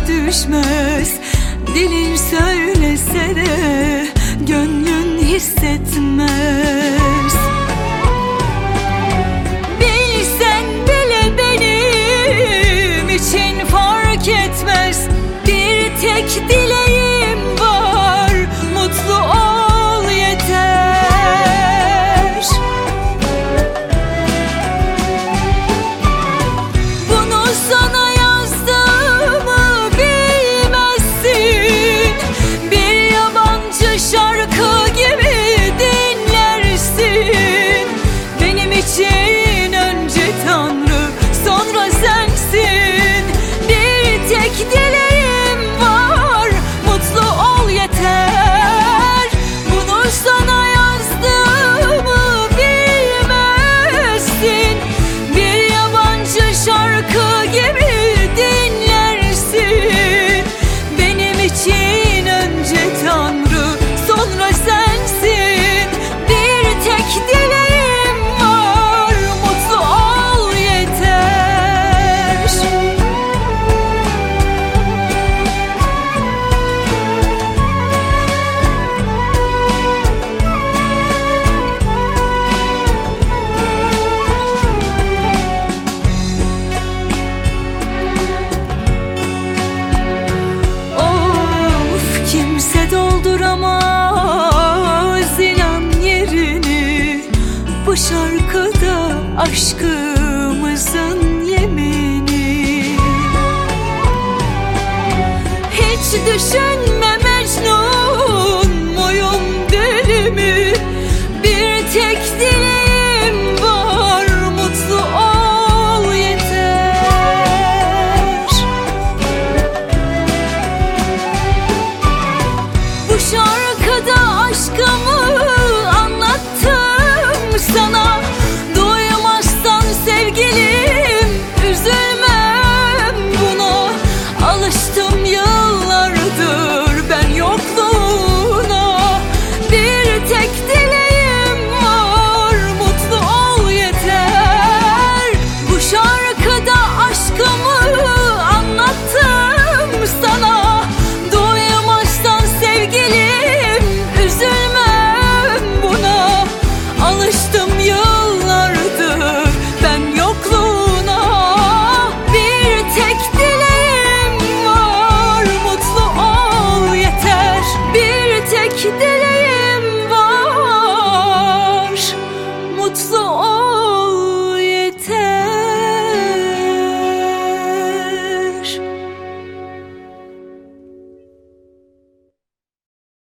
düşmez. Dilin söylese de gönlün hissetmez. Bilsen bile benim için fark etmez. Bir tek dileğim var, mutlu ol yeter. Bunu sana yazdığımı bilmezsin. Bir yabancı şarkı gibi dinlersin. Benim için önce Tanrı, sonra sensin. Bir tek dileğim var, mutlu ol yeter. Bunu sana yazdığımı bilmezsin. Bir yabancı şarkı gibi dinlersin. Benim için önce Tanrı, sonra sensin. Bir tek dileğim var, mutlu ol yeter. Of, kimse dolduramaz inan yerini. Bu şarkıda aşkımızın yemini. Hiç düşün